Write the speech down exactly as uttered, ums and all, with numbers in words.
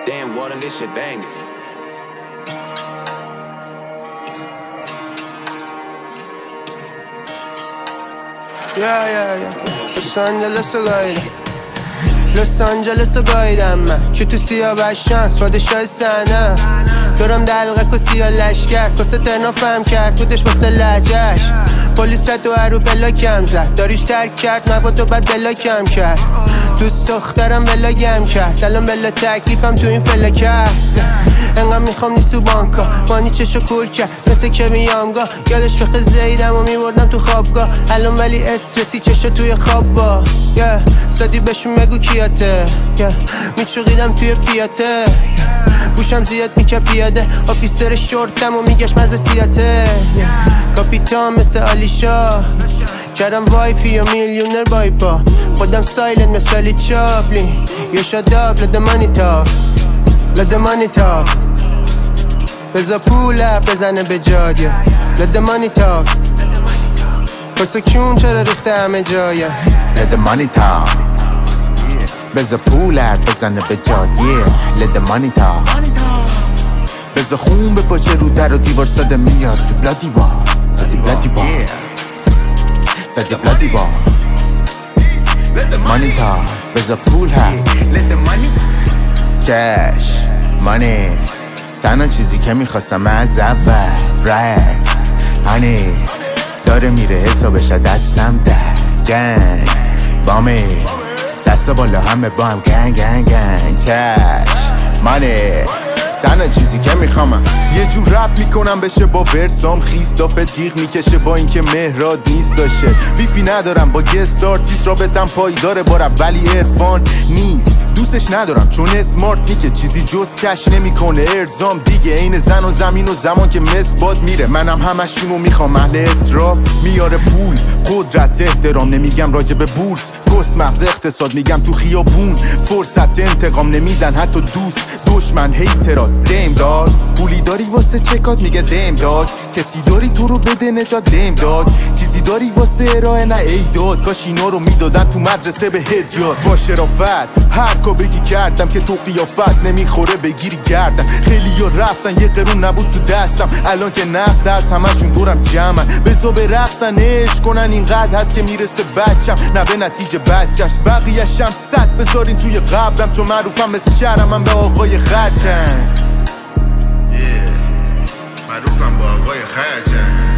Damn, Walden, this shit banging. Yeah, yeah, yeah. Los Angeles رو گایدم لس آنجلس رو گایدم من چو تو سیاوش شمس پادشاه صحنه دورم دلقک و سیاه لشگر کاسه ترنا فهم کرد بودش واسه لجش پلیس رد و هرو بلا کم زد داریش ترک کرد مواد و بد بلا کم کرد دوست دخترم بلا گم کرد الان بلا تکلیفم تو این فلا کرد انقدر میخوام نیستو بانکا مانی چشو کور کرد مثل که میامگاه یادش بخه زیدم و میبردم تو خوابگاه الان ولی استرسی چشو توی خواب وا yeah. سادی بهشون بگو کیاته yeah. میچوقیدم توی فیاته yeah. بوشم زیاد میکه پیاده آفیسر شورتم و میگش مرز سیاته yeah. کاپیتان مثل آلیشا کردم وایفی و میلیونر بایپا خودم سایلنت مثل علی چاپلین یه شاداب لده مانی تاک لده مانی تاک بزا پوله بزنه به جادیه لده مانی تاک بسا کیون چرا ریخته همه جایه لده مانی تاک بزا پوله بزنه به جادیه لده مانی تاک بزا خون به پاچه رو در و دیوار ساده میاد تو بلادی با سادی بلادی با سادی بلادی با مانی تاک بزا پول هم لده مانی کش مانی تنها چیزی که میخواستم از اول رکس هنیت داره میره حسابش دستم در گنگ بامی دستا بالا همه با هم گنگ گنگ گنگ کش مانی تنها چیزی که میخوامم یه جور رپ میکنم بشه با ورسام خیستافه جیغ میکشه با اینکه مهراد نیست داشه بیفی ندارم با گست آرتیست رابطم پایداره با رپ ولی عرفان نیست دوستش ندارم چون اسمارت نیکه چیزی جز کش نمیکنه ارزام دیگه عین زن و زمین و زمان که مسباد میره منم همشونو میخوام اهل اسراف میاره پول قدرت احترام نمیگم راجع به بورس کس مغز اقتصاد میگم تو خیابون فرصت انتقام نمیدن حتی دوست دشمن هیترات دیم داد پولی داری واسه چکات میگه دیم داد کسی داری تو رو بده نجات دیم داد چیزی داری واسه ارائه نه ای داد کاش اینا رو میدادن تو مدرسه به هدیات با شرافت هر کا بگی کردم که تو قیافت نمیخوره بگیری گردم خیلی ها رفتن یه قرون نبود تو دستم الان که نقد هست همشون دورم جمعن بزا به رقصن عشق کنن اینقدر هست که میرسه بچم نه به نتیجه بچش بقیه‌شم صد بذارین توی قبرم چون معروفم مثل شهرم من به آقای خرچن معروفم با آقای خرچن